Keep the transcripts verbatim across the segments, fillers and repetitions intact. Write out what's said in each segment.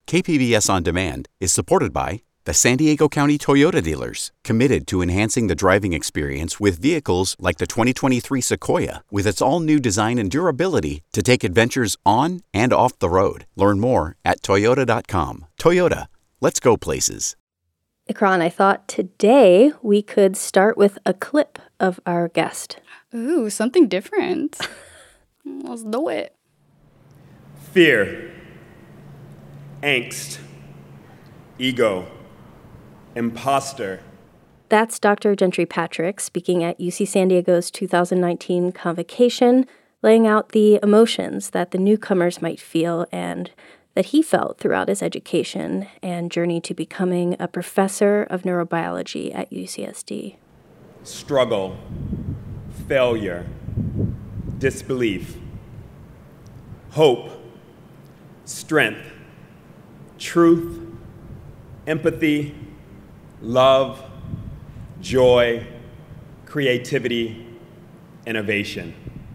K P B S On Demand is supported by the San Diego County Toyota dealers, committed to enhancing the driving experience with vehicles like the twenty twenty-three Sequoia, with its all-new design and durability to take adventures on and off the road. Learn more at toyota dot com. Toyota, let's go places. Ikran, I thought today we could start with a clip of our guest. Ooh, something different. Let's do it. Fear, angst, ego, imposter. That's Doctor Gentry Patrick speaking at U C San Diego's two thousand nineteen convocation, laying out the emotions that the newcomers might feel and that he felt throughout his education and journey to becoming a professor of neurobiology at U C S D. Struggle, failure, disbelief, hope, strength, truth, empathy, love, joy, creativity, innovation.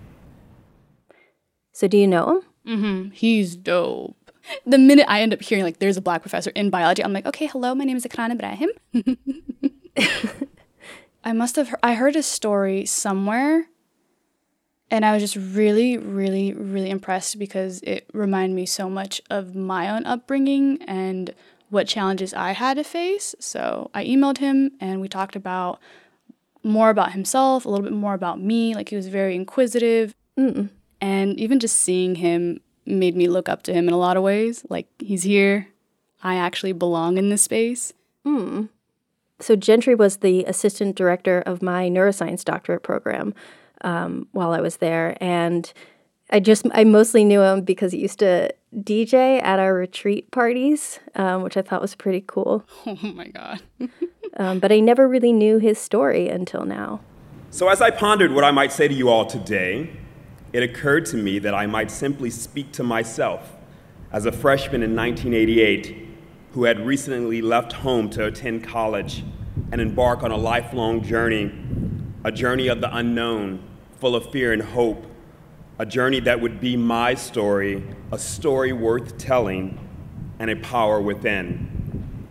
So do you know him? Mm-hmm. He's dope. The minute I end up hearing, like, there's a black professor in biology, I'm like, okay, hello, my name is Ikran Ibrahim. I must have, I heard his story somewhere, and I was just really, really, really impressed because it reminded me so much of my own upbringing and what challenges I had to face. So I emailed him, and we talked about more about himself, a little bit more about me. Like, he was very inquisitive. Mm. And even just seeing him made me look up to him in a lot of ways. Like, he's here. I actually belong in this space. Mm. So Gentry was the assistant director of my neuroscience doctorate program um, while I was there. And I just, I mostly knew him because he used to D J at our retreat parties, um, which I thought was pretty cool. Oh, my God. um, but I never really knew his story until now. So as I pondered what I might say to you all today, it occurred to me that I might simply speak to myself as a freshman in nineteen eighty-eight who had recently left home to attend college and embark on a lifelong journey, a journey of the unknown, full of fear and hope, a journey that would be my story, a story worth telling, and a power within.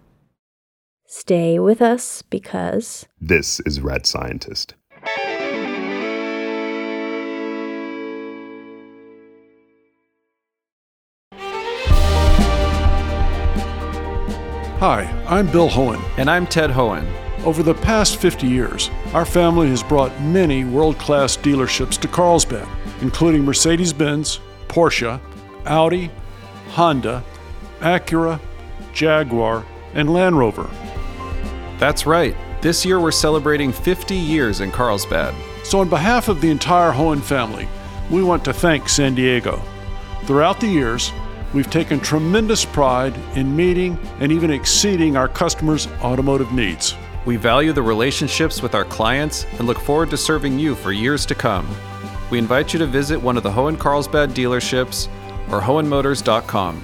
Stay with us because this is Red Scientist. Hi, I'm Bill Hohen. And I'm Ted Hohen. Over the past fifty years, our family has brought many world-class dealerships to Carlsbad, including Mercedes-Benz, Porsche, Audi, Honda, Acura, Jaguar, and Land Rover. That's right. This year we're celebrating fifty years in Carlsbad. So on behalf of the entire Hohen family, we want to thank San Diego. Throughout the years, we've taken tremendous pride in meeting and even exceeding our customers' automotive needs. We value the relationships with our clients and look forward to serving you for years to come. We invite you to visit one of the Hohen Carlsbad dealerships or hohen motors dot com.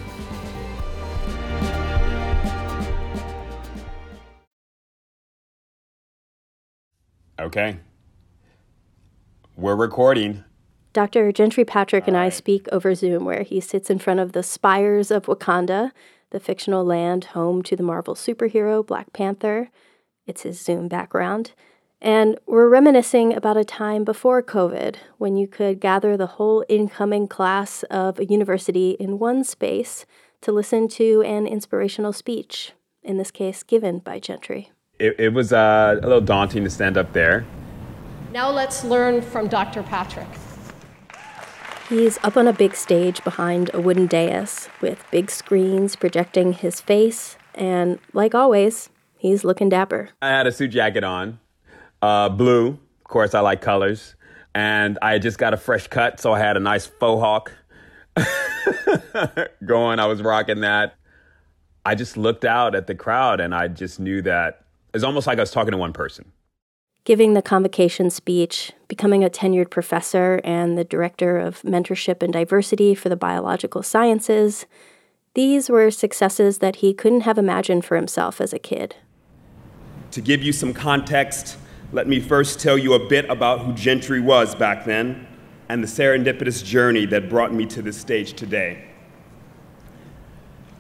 Okay. We're recording. Doctor Gentry Patrick and I speak over Zoom, where he sits in front of the spires of Wakanda, the fictional land home to the Marvel superhero Black Panther. It's his Zoom background. And we're reminiscing about a time before COVID, when you could gather the whole incoming class of a university in one space to listen to an inspirational speech, in this case given by Gentry. It, it was uh, a little daunting to stand up there. Now let's learn from Doctor Patrick. He's up on a big stage behind a wooden dais with big screens projecting his face, and like always, he's looking dapper. I had a suit jacket on, uh, blue. Of course, I like colors. And I had just got a fresh cut, so I had a nice faux hawk going. I was rocking that. I just looked out at the crowd, and I just knew that it was almost like I was talking to one person. Giving the convocation speech, becoming a tenured professor and the director of mentorship and diversity for the biological sciences, these were successes that he couldn't have imagined for himself as a kid. To give you some context, let me first tell you a bit about who Gentry was back then and the serendipitous journey that brought me to this stage today.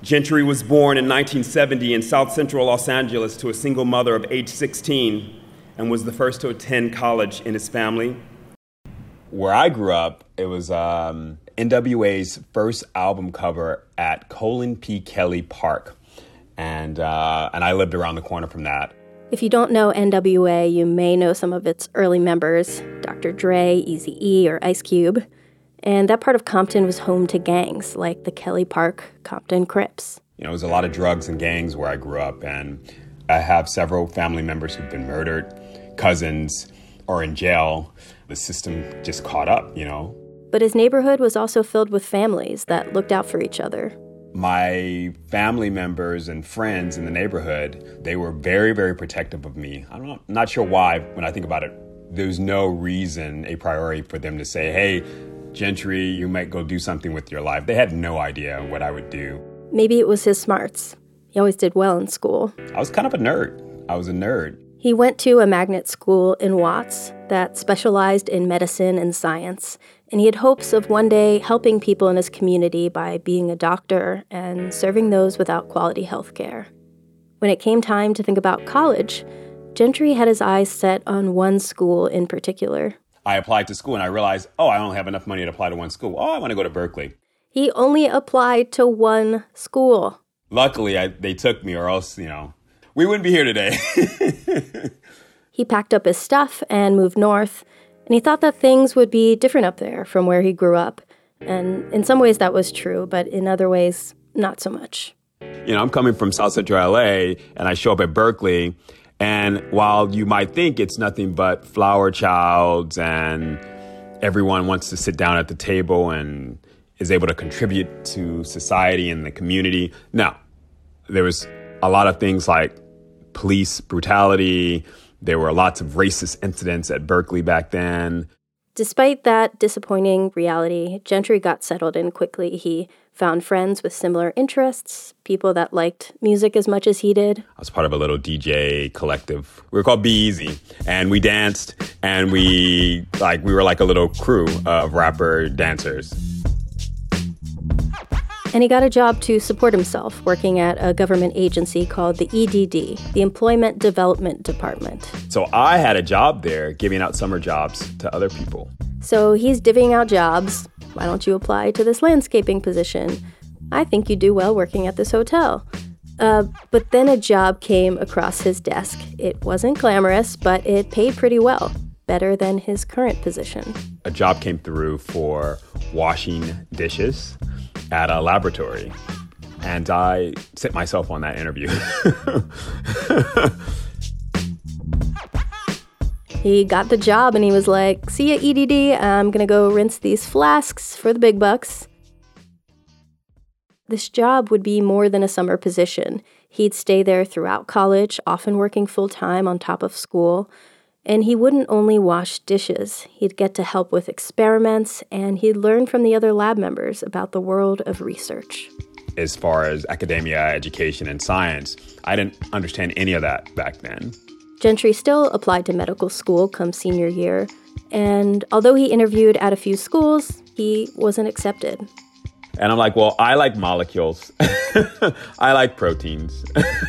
Gentry was born in nineteen seventy in South Central Los Angeles to a single mother of age sixteen and was the first to attend college in his family. Where I grew up, it was um, N W A's first album cover at Colin P. Kelly Park, and uh, and I lived around the corner from that. If you don't know N W A, you may know some of its early members, Doctor Dre, Eazy-E, or Ice Cube. And that part of Compton was home to gangs like the Kelly Park Compton Crips. You know, there was a lot of drugs and gangs where I grew up, and I have several family members who've been murdered, cousins, or in jail. The system just caught up, you know. But his neighborhood was also filled with families that looked out for each other. My family members and friends in the neighborhood, they were very, very protective of me. I'm not, not sure why, when I think about it, there's no reason, a priority for them to say, hey, Gentry, you might go do something with your life. They had no idea what I would do. Maybe it was his smarts. He always did well in school. I was kind of a nerd. I was a nerd. He went to a magnet school in Watts that specialized in medicine and science, and he had hopes of one day helping people in his community by being a doctor and serving those without quality health care. When it came time to think about college, Gentry had his eyes set on one school in particular. I applied to school and I realized, oh, I don't have enough money to apply to one school. Oh, I want to go to Berkeley. He only applied to one school. Luckily, I, they took me, or else, you know, we wouldn't be here today. He packed up his stuff and moved north, and he thought that things would be different up there from where he grew up. And in some ways that was true, but in other ways, not so much. You know, I'm coming from South Central L A, and I show up at Berkeley, and while you might think it's nothing but flower childs and everyone wants to sit down at the table and is able to contribute to society and the community, no. There was a lot of things like police brutality. There were lots of racist incidents at Berkeley back then. Despite that disappointing reality, Gentry got settled in quickly. He found friends with similar interests, people that liked music as much as he did. I was part of a little D J collective. We were called Be Easy, and we danced, and we like we were like a little crew of rapper dancers. And he got a job to support himself, working at a government agency called the E D D, the Employment Development Department. So I had a job there giving out summer jobs to other people. So he's divvying out jobs. Why don't you apply to this landscaping position? I think you do well working at this hotel. Uh, but then a job came across his desk. It wasn't glamorous, but it paid pretty well, better than his current position. A job came through for washing dishes at a laboratory, and I set myself on that interview. He got the job and he was like, see ya, E D D, I'm gonna go rinse these flasks for the big bucks. This job would be more than a summer position. He'd stay there throughout college, often working full-time on top of school. And he wouldn't only wash dishes. He'd get to help with experiments, and he'd learn from the other lab members about the world of research. As far as academia, education, and science, I didn't understand any of that back then. Gentry still applied to medical school come senior year, and although he interviewed at a few schools, he wasn't accepted. And I'm like, well, I like molecules. I like proteins.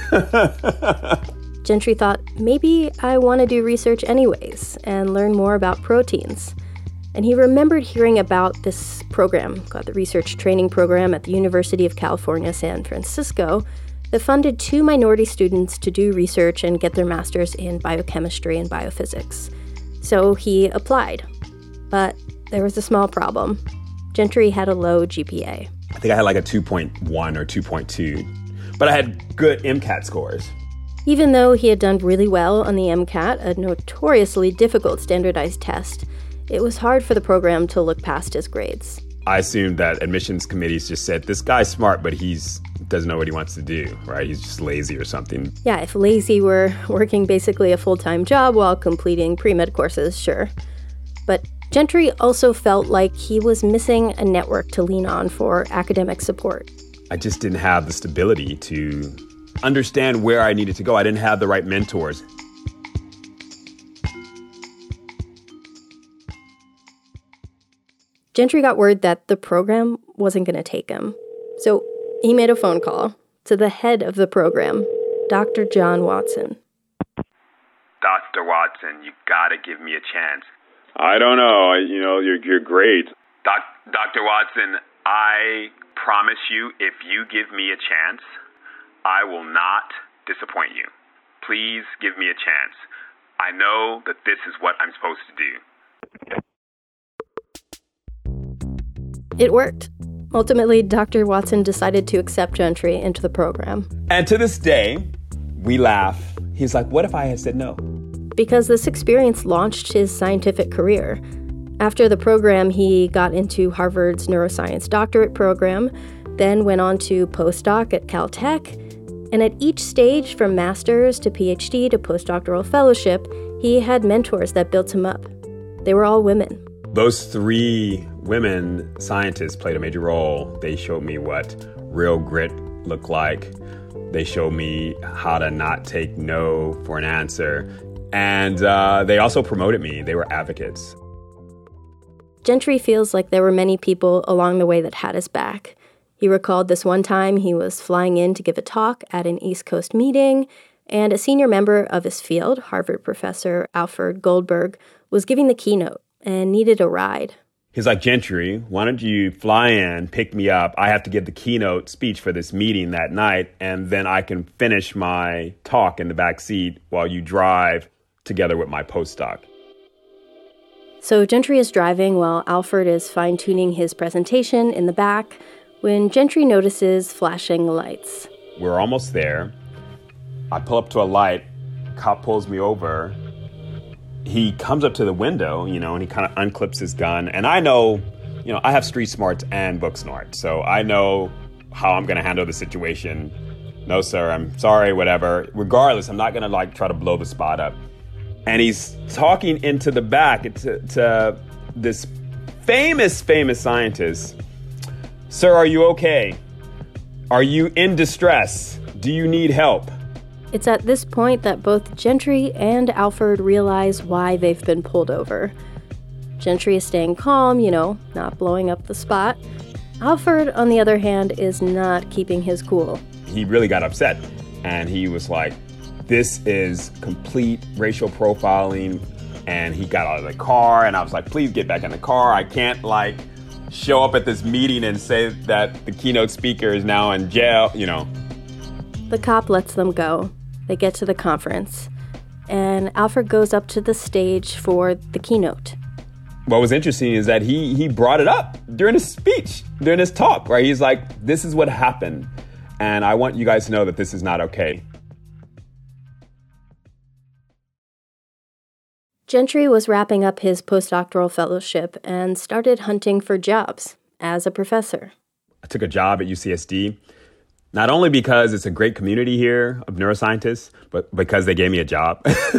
Gentry thought, maybe I want to do research anyways and learn more about proteins. And he remembered hearing about this program called the Research Training Program at the University of California, San Francisco, that funded two minority students to do research and get their masters in biochemistry and biophysics. So he applied. But there was a small problem. Gentry had a low G P A. I think I had like a two point one or two point two, but I had good MCAT scores. Even though he had done really well on the MCAT, a notoriously difficult standardized test, it was hard for the program to look past his grades. I assumed that admissions committees just said, this guy's smart, but he's doesn't know what he wants to do, right? He's just lazy or something. Yeah, if lazy were working basically a full-time job while completing pre-med courses, sure. But Gentry also felt like he was missing a network to lean on for academic support. I just didn't have the stability to understand where I needed to go. I didn't have the right mentors. Gentry got word that the program wasn't going to take him. So He made a phone call to the head of the program, Doctor John Watson. Doctor Watson, you gotta give me a chance. I don't know. I, you know, you're you're great. Doc, Doctor Watson, I promise you, if you give me a chance, I will not disappoint you. Please give me a chance. I know that this is what I'm supposed to do. It worked. Ultimately, Doctor Watson decided to accept Gentry into the program. And to this day, we laugh. He's like, what if I had said no? Because this experience launched his scientific career. After the program, he got into Harvard's neuroscience doctorate program, then went on to postdoc at Caltech, and at each stage, from master's to PhD to postdoctoral fellowship, he had mentors that built him up. They were all women. Those three women scientists played a major role. They showed me what real grit looked like. They showed me how to not take no for an answer. And uh, they also promoted me. They were advocates. Gentry feels like there were many people along the way that had his back. He recalled this one time he was flying in to give a talk at an East Coast meeting, and a senior member of his field, Harvard professor Alfred Goldberg, was giving the keynote and needed a ride. He's like, Gentry, why don't you fly in, pick me up? I have to give the keynote speech for this meeting that night, and then I can finish my talk in the back seat while you drive together with my postdoc. So Gentry is driving while Alfred is fine-tuning his presentation in the back when Gentry notices flashing lights. We're almost there. I pull up to a light. Cop pulls me over. He comes up to the window, you know, and he kind of unclips his gun. And I know, you know, I have street smarts and book smarts, so I know how I'm going to handle the situation. No, sir, I'm sorry, whatever. Regardless, I'm not going to, like, try to blow the spot up. And he's talking into the back to, to this famous, famous scientist. Sir, are you okay? Are you in distress? Do you need help? It's at this point that both Gentry and Alfred realize why they've been pulled over. Gentry is staying calm, you know, not blowing up the spot. Alfred, on the other hand, is not keeping his cool. He really got upset, and he was like, this is complete racial profiling, and he got out of the car, and I was like, please get back in the car. I can't, like, show up at this meeting and say that the keynote speaker is now in jail, you know. The cop lets them go. They get to the conference, and Alfred goes up to the stage for the keynote. What was interesting is that he he brought it up during his speech, during his talk, right? He's like, this is what happened, and I want you guys to know that this is not okay. Gentry was wrapping up his postdoctoral fellowship and started hunting for jobs as a professor. I took a job at U C S D, not only because it's a great community here of neuroscientists, but because they gave me a job.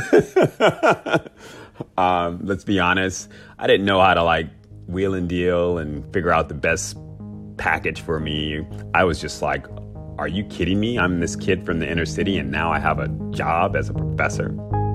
um, let's be honest, I didn't know how to like wheel and deal and figure out the best package for me. I was just like, are you kidding me? I'm this kid from the inner city and now I have a job as a professor.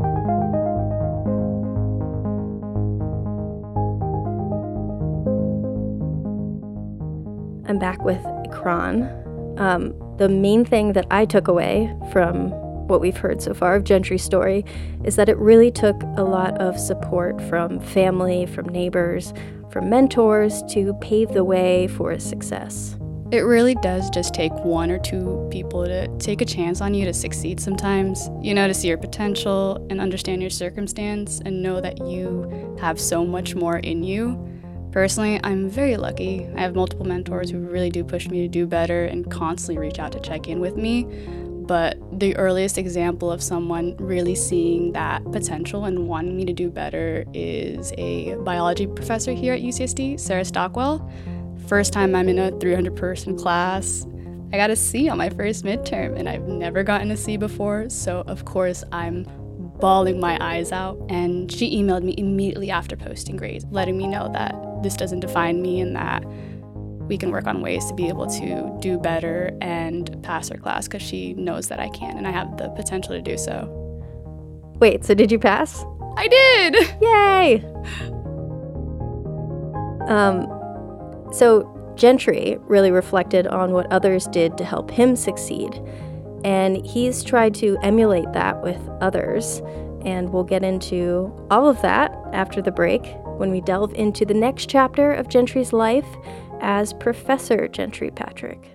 I'm back with Ikran. Um, the main thing that I took away from what we've heard so far of Gentry's story is that it really took a lot of support from family, from neighbors, from mentors to pave the way for his success. It really does just take one or two people to take a chance on you to succeed sometimes, you know, to see your potential and understand your circumstance and know that you have so much more in you. Personally, I'm very lucky. I have multiple mentors who really do push me to do better and constantly reach out to check in with me. But the earliest example of someone really seeing that potential and wanting me to do better is a biology professor here at U C S D, Sarah Stockwell. First time I'm in a three hundred person class, I got a C on my first midterm, and I've never gotten a C before, so of course I'm bawling my eyes out. And she emailed me immediately after posting grades, letting me know that this doesn't define me and that we can work on ways to be able to do better and pass her class because she knows that I can and I have the potential to do so. Wait, so did you pass? I did! Yay! Um, so Gentry really reflected on what others did to help him succeed. And he's tried to emulate that with others. And we'll get into all of that after the break when we delve into the next chapter of Gentry's life as Professor Gentry Patrick.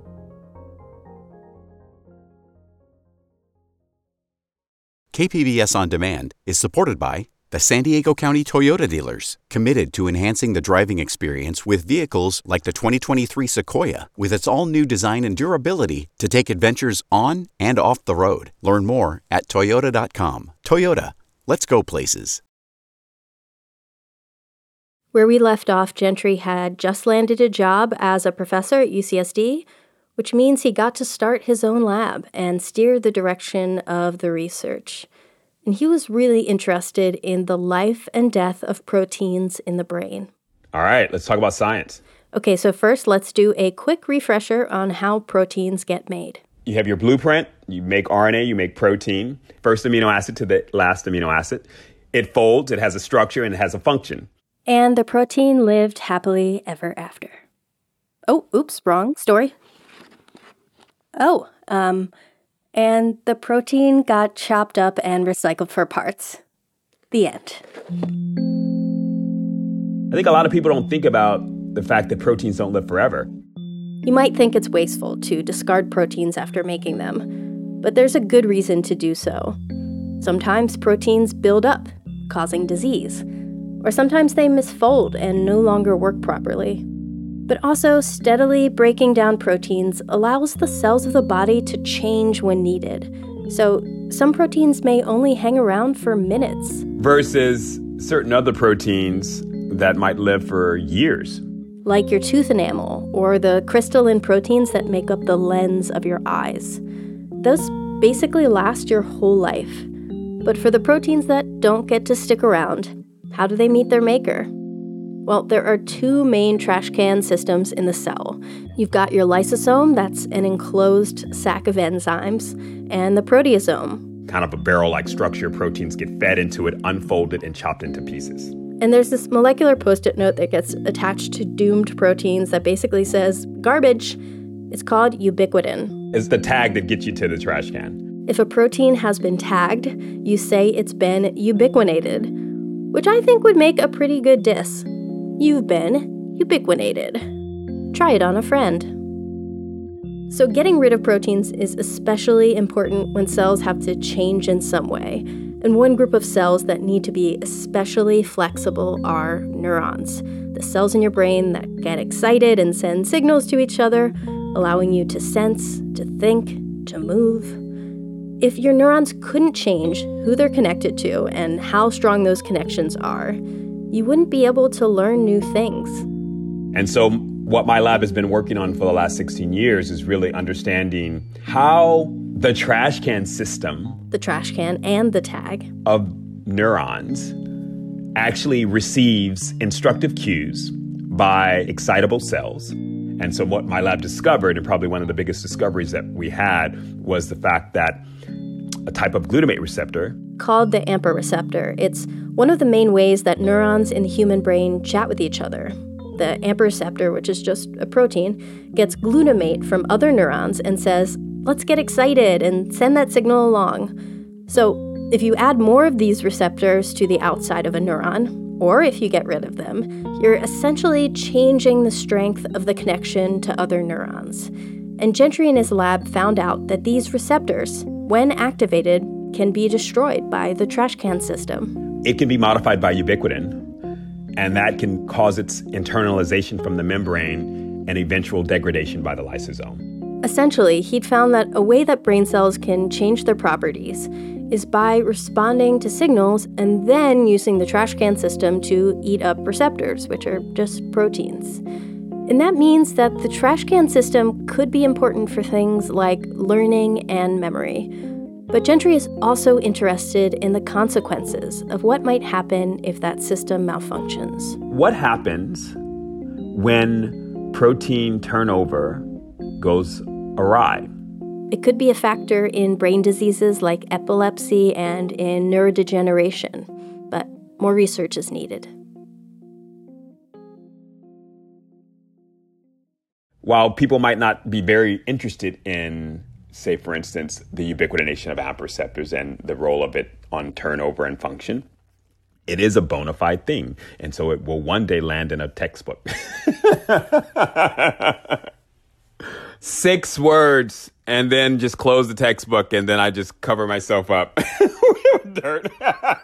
K P B S On Demand is supported by the San Diego County Toyota dealers, committed to enhancing the driving experience with vehicles like the twenty twenty-three Sequoia, with its all-new design and durability to take adventures on and off the road. Learn more at toyota dot com. Toyota, let's go places. Where we left off, Gentry had just landed a job as a professor at U C S D, which means he got to start his own lab and steer the direction of the research. And he was really interested in the life and death of proteins in the brain. All right, let's talk about science. Okay, so first let's do a quick refresher on how proteins get made. You have your blueprint. You make R N A, you make protein. First amino acid to the last amino acid. It folds, it has a structure, and it has a function. And the protein lived happily ever after. Oh, oops, wrong story. Oh, um... and the protein got chopped up and recycled for parts. The end. I think a lot of people don't think about the fact that proteins don't live forever. You might think it's wasteful to discard proteins after making them, but there's a good reason to do so. Sometimes proteins build up, causing disease, or sometimes they misfold and no longer work properly. But also, steadily breaking down proteins allows the cells of the body to change when needed. So, some proteins may only hang around for minutes. Versus certain other proteins that might live for years. Like your tooth enamel, or the crystalline proteins that make up the lens of your eyes. Those basically last your whole life. But for the proteins that don't get to stick around, how do they meet their maker? Well, there are two main trash can systems in the cell. You've got your lysosome, that's an enclosed sac of enzymes, and the proteasome. Kind of a barrel-like structure. Proteins get fed into it, unfolded, and chopped into pieces. And there's this molecular post-it note that gets attached to doomed proteins that basically says, garbage. It's called ubiquitin. It's the tag that gets you to the trash can. If a protein has been tagged, you say it's been ubiquinated, which I think would make a pretty good diss. You've been ubiquinated. Try it on a friend. So getting rid of proteins is especially important when cells have to change in some way. And one group of cells that need to be especially flexible are neurons, the cells in your brain that get excited and send signals to each other, allowing you to sense, to think, to move. If your neurons couldn't change who they're connected to and how strong those connections are, you wouldn't be able to learn new things. And so what my lab has been working on for the last sixteen years is really understanding how the trash can system, the trash can and the tag, of neurons actually receives instructive cues by excitable cells. And so what my lab discovered, and probably one of the biggest discoveries that we had, was the fact that a type of glutamate receptor called the AMPA receptor. It's one of the main ways that neurons in the human brain chat with each other. The AMPA receptor, which is just a protein, gets glutamate from other neurons and says, let's get excited and send that signal along. So if you add more of these receptors to the outside of a neuron, or if you get rid of them, you're essentially changing the strength of the connection to other neurons. And Gentry in his lab found out that these receptors, when activated, can be destroyed by the trash can system. It can be modified by ubiquitin, and that can cause its internalization from the membrane and eventual degradation by the lysosome. Essentially, he'd found that a way that brain cells can change their properties is by responding to signals and then using the trash can system to eat up receptors, which are just proteins. And that means that the trash can system could be important for things like learning and memory. But Gentry is also interested in the consequences of what might happen if that system malfunctions. What happens when protein turnover goes awry? It could be a factor in brain diseases like epilepsy and in neurodegeneration, but more research is needed. while people might not be very interested in, say, for instance, the ubiquitination of AMP receptors and the role of it on turnover and function, it is a bona fide thing. And so it will one day land in a textbook. Six words, and then just close the textbook, and then I just cover myself up with dirt.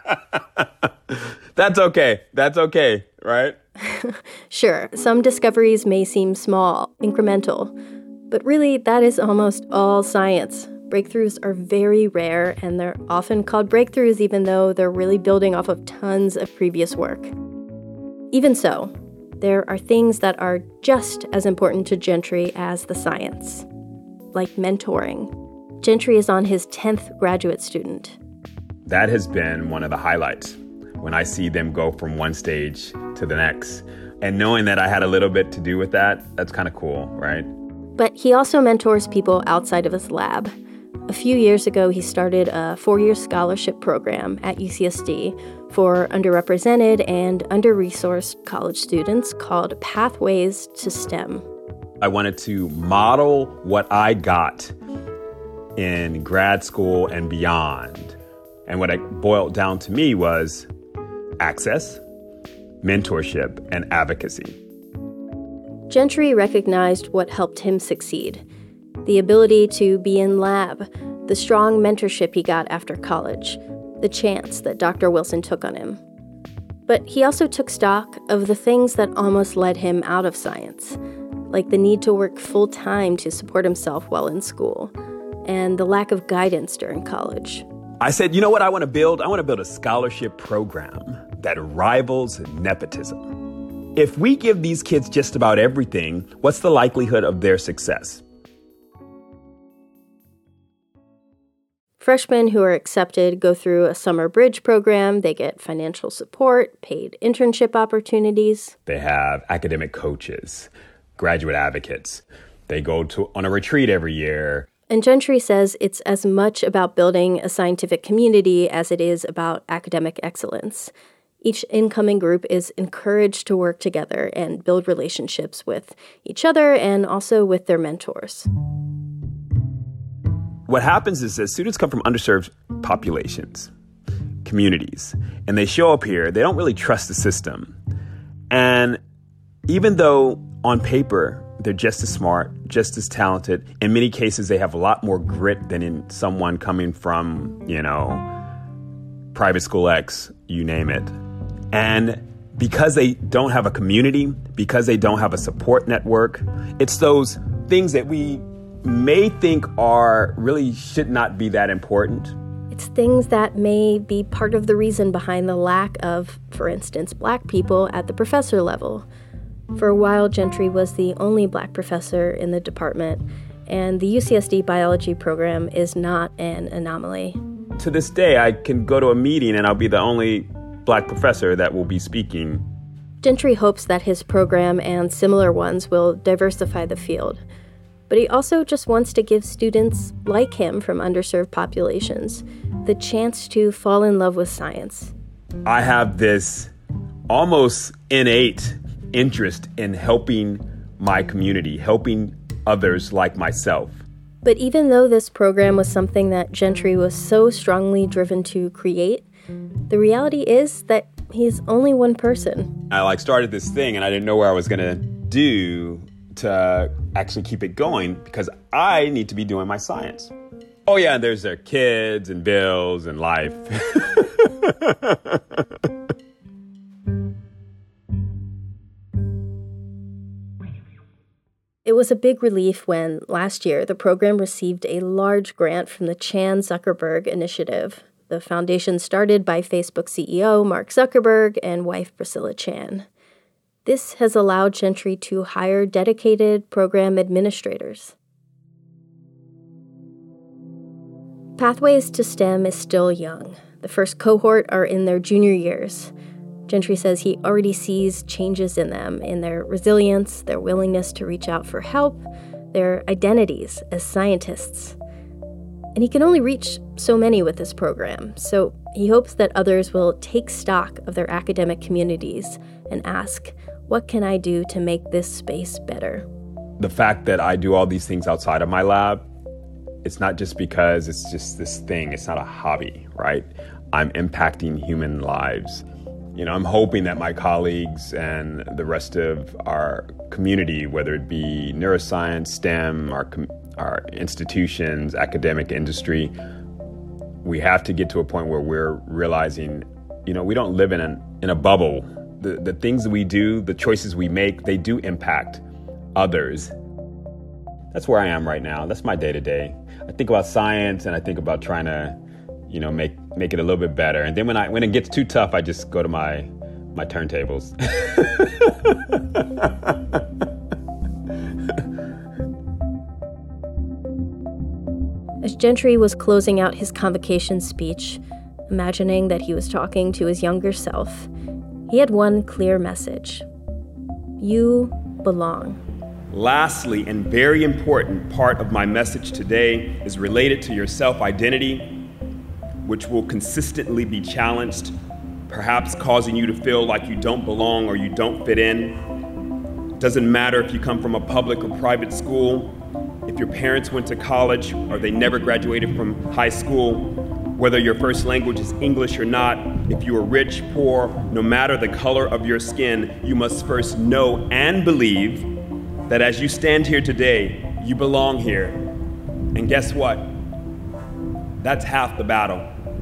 That's okay. That's okay, right? Sure, some discoveries may seem small, incremental, but really that is almost all science. Breakthroughs are very rare, and they're often called breakthroughs even though they're really building off of tons of previous work. Even so, there are things that are just as important to Gentry as the science, like mentoring. Gentry is on his tenth graduate student. That has been one of the highlights when I see them go from one stage to the next. And knowing that I had a little bit to do with that, that's kind of cool, right? But he also mentors people outside of his lab. A few years ago, he started a four-year scholarship program at U C S D for underrepresented and under-resourced college students called Pathways to STEM. I wanted to model what I got in grad school and beyond. And what it boiled down to me was access, mentorship, and advocacy. Gentry recognized what helped him succeed: the ability to be in lab, the strong mentorship he got after college, the chance that Doctor Wilson took on him. But he also took stock of the things that almost led him out of science, like the need to work full-time to support himself while in school, and the lack of guidance during college. I said, you know what I want to build? I want to build a scholarship program that rivals nepotism. If we give these kids just about everything, what's the likelihood of their success? Freshmen who are accepted go through a summer bridge program. They get financial support, paid internship opportunities. They have academic coaches, graduate advocates. They go to on a retreat every year. And Gentry says it's as much about building a scientific community as it is about academic excellence. Each incoming group is encouraged to work together and build relationships with each other and also with their mentors. What happens is that students come from underserved populations, communities, and they show up here. They don't really trust the system. And even though on paper they're just as smart, just as talented, in many cases they have a lot more grit than in someone coming from, you know, private school X, you name it. And because they don't have a community, because they don't have a support network, it's those things that we may think are really should not be that important. It's things that may be part of the reason behind the lack of, for instance, Black people at the professor level. For a while, Gentry was the only Black professor in the department, and the U C S D biology program is not an anomaly. To this day, I can go to a meeting and I'll be the only Black professor that will be speaking. Gentry hopes that his program and similar ones will diversify the field. But he also just wants to give students like him from underserved populations the chance to fall in love with science. I have this almost innate interest in helping my community, helping others like myself. But even though this program was something that Gentry was so strongly driven to create, the reality is that he's only one person. I like started this thing and I didn't know where I was going to do to actually keep it going because I need to be doing my science. Oh yeah, and there's their kids and bills and life. It was a big relief when, last year, the program received a large grant from the Chan Zuckerberg Initiative, the foundation started by Facebook C E O Mark Zuckerberg and wife Priscilla Chan. This has allowed Gentry to hire dedicated program administrators. Pathways to STEM is still young. The first cohort are in their junior years. Gentry says he already sees changes in them, in their resilience, their willingness to reach out for help, their identities as scientists. And he can only reach so many with this program, so he hopes that others will take stock of their academic communities and ask, what can I do to make this space better? the fact that I do all these things outside of my lab, it's not just because it's just this thing. It's not a hobby, right? I'm impacting human lives. You know, I'm hoping that my colleagues and the rest of our community, whether it be neuroscience, STEM, our our institutions, academic industry, we have to get to a point where we're realizing, you know, we don't live in an in a bubble. The the things that we do, the choices we make, they do impact others. That's where I am right now. That's my day to day. I think about science and I think about trying to, you know, make make it a little bit better. And then when I when it gets too tough, I just go to my my turntables. As Gentry was closing out his convocation speech, imagining that he was talking to his younger self, he had one clear message. You belong. Lastly, and very important part of my message today is related to your self-identity, which will consistently be challenged, perhaps causing you to feel like you don't belong or you don't fit in. Doesn't matter if you come from a public or private school, if your parents went to college or they never graduated from high school, whether your first language is English or not, if you are rich, poor, no matter the color of your skin, you must first know and believe that as you stand here today, you belong here. And guess what? That's half the battle.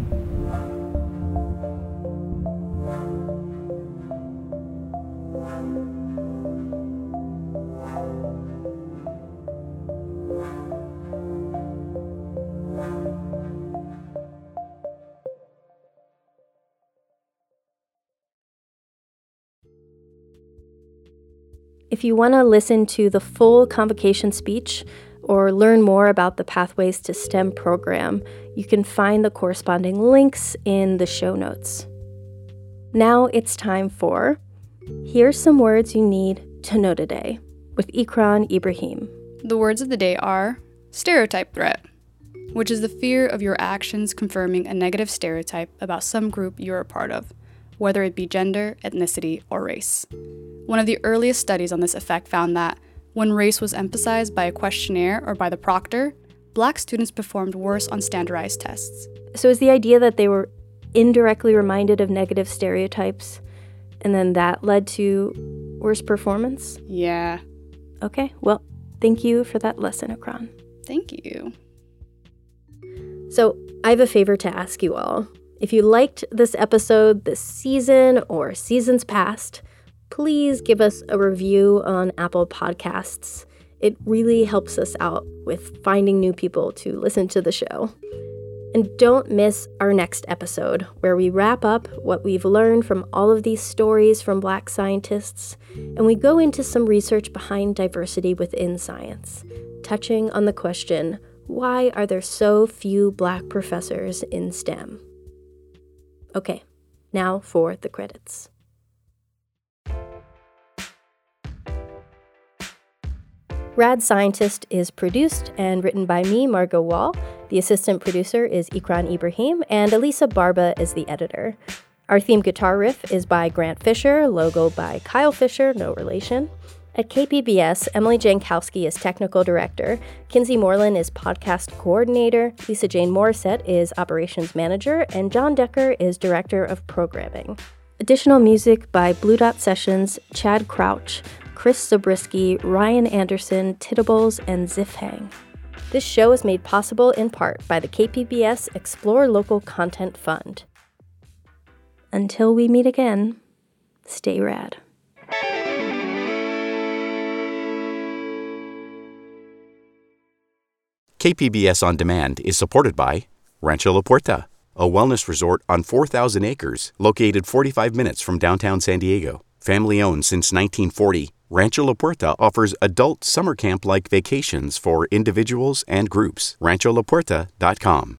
If you want to listen to the full convocation speech or learn more about the Pathways to STEM program, you can find the corresponding links in the show notes. Now it's time for Here's Some Words You Need to Know Today with Ikran Ibrahim. The words of the day are stereotype threat, which is the fear of your actions confirming a negative stereotype about some group you're a part of, whether it be gender, ethnicity, or race. One of the earliest studies on this effect found that when race was emphasized by a questionnaire or by the proctor, Black students performed worse on standardized tests. So is the idea that they were indirectly reminded of negative stereotypes, and then that led to worse performance? Yeah. Okay, well, thank you for that lesson, Ikran. Thank you. So I have a favor to ask you all. If you liked this episode this season or seasons past, please give us a review on Apple Podcasts. It really helps us out with finding new people to listen to the show. And don't miss our next episode, where we wrap up what we've learned from all of these stories from Black scientists, and we go into some research behind diversity within science, touching on the question, why are there so few Black professors in STEM? Okay, now for the credits. Rad Scientist is produced and written by me, Margot Wall. The assistant producer is Ikran Ibrahim, and Elisa Barba is the editor. Our theme guitar riff is by Grant Fisher, logo by Kyle Fisher, no relation. At K P B S, Emily Jankowski is technical director, Kinsey Moreland is podcast coordinator, Lisa Jane Morissette is operations manager, and John Decker is director of programming. Additional music by Blue Dot Sessions, Chad Crouch, Chris Zabriskie, Ryan Anderson, Tiddables, and Ziff Hang. This show is made possible in part by the K P B S Explore Local Content Fund. Until we meet again, stay rad. K P B S On Demand is supported by Rancho La Puerta, a wellness resort on four thousand acres located forty-five minutes from downtown San Diego. Family-owned since nineteen forty, Rancho La Puerta offers adult summer camp-like vacations for individuals and groups. rancho la puerta dot com